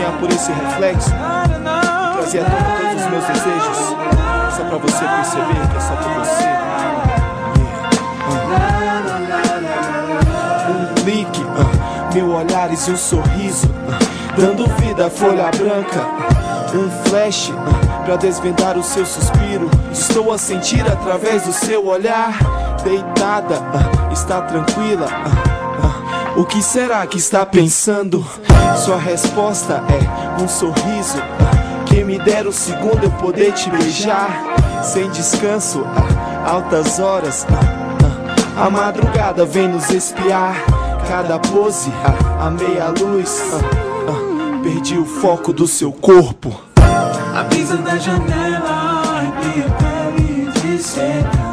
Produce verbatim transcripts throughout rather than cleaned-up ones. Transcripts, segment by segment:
sonhar por esse reflexo, trazer à tona todos os meus desejos, só pra você perceber que é só por você. Um clique, uh, mil olhares e um sorriso, uh, dando vida à folha branca. Um flash, uh, pra desvendar o seu suspiro. Estou a sentir através do seu olhar. Deitada, uh, está tranquila, uh, uh, o que será que está pensando? Sua resposta é um sorriso, uh, quem me dera o segundo eu poder te beijar. Sem descanso, uh, altas horas, uh, uh, a madrugada vem nos espiar. Cada pose, uh, a meia luz, uh, uh, perdi o foco do seu corpo. A brisa da janela arrepia a pele de seda.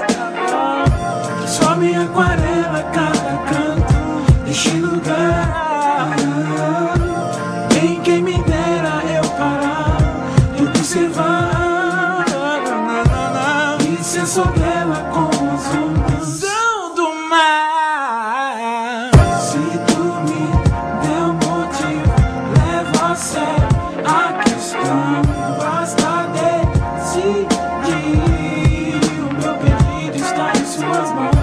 Só minha aquarela, cada canto deste lugar. Bem quem me dera eu parar e observar e ser sobre ela com as ondas do mar. Se tu me der um motivo, leva a sério a questão. Basta decidir, o meu pedido está em suas mãos.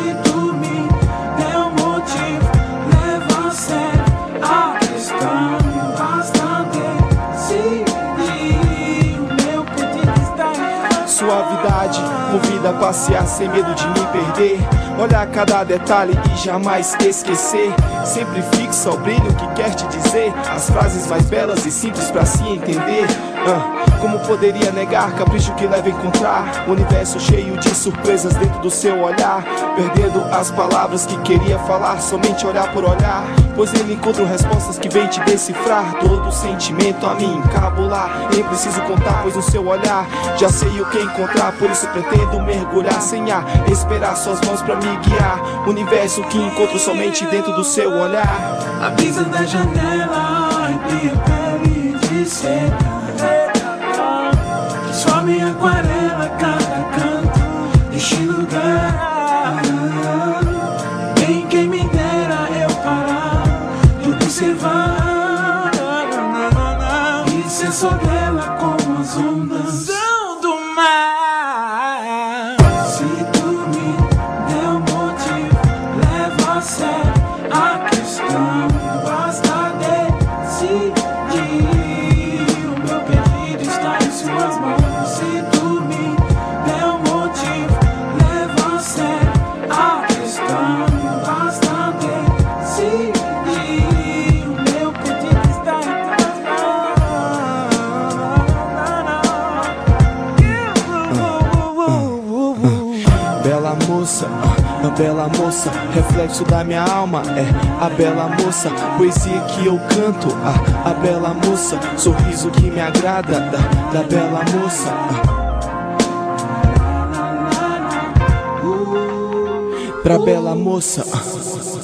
Suavidade, movida a passear sem medo de me perder. Olhar cada detalhe e jamais esquecer. Sempre fixa o brilho que quer te dizer. As frases mais belas e simples pra se entender. uh, Como poderia negar capricho que leva a encontrar? Universo cheio de surpresas dentro do seu olhar. Perdendo as palavras que queria falar, somente olhar por olhar. Pois nele encontro respostas que vêm te decifrar. Todo sentimento a me encabular. Nem preciso contar, pois no seu olhar já sei o que encontrar. Por isso pretendo mergulhar sem ar, esperar suas mãos pra me guiar. Universo que encontro somente dentro do seu olhar. A brisa da janela arrepia a pele de seda. Só minha aquarela, cada canto deste lugar. Bem quem me dera eu parar e observar e ser sobre ela como as ondas do mar. Se tu me der um motivo, leva a sério a questão. Basta decidir, o meu pedido está em suas mãos. Se tu me der um motivo, leva a sério a questão. Basta decidir, o meu pedido está em suas mãos. Bela moça, a bela moça, reflexo da minha alma, é a bela moça, poesia que eu canto, a, a bela moça, sorriso que me agrada, da, da bela moça. Pra bela moça.